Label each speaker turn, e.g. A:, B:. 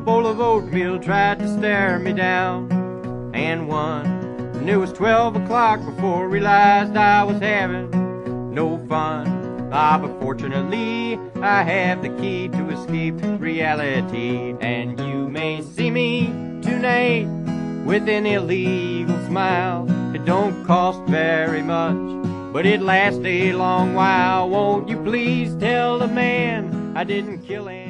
A: bowl of oatmeal tried to stare me down and won. And it was 12 o'clock before I realized I was having no fun. But fortunately, I have the key to escape reality. And you may see me tonight with an illegal smile. It don't cost very much, but it lasts a long while. Won't you please tell the man I didn't kill him?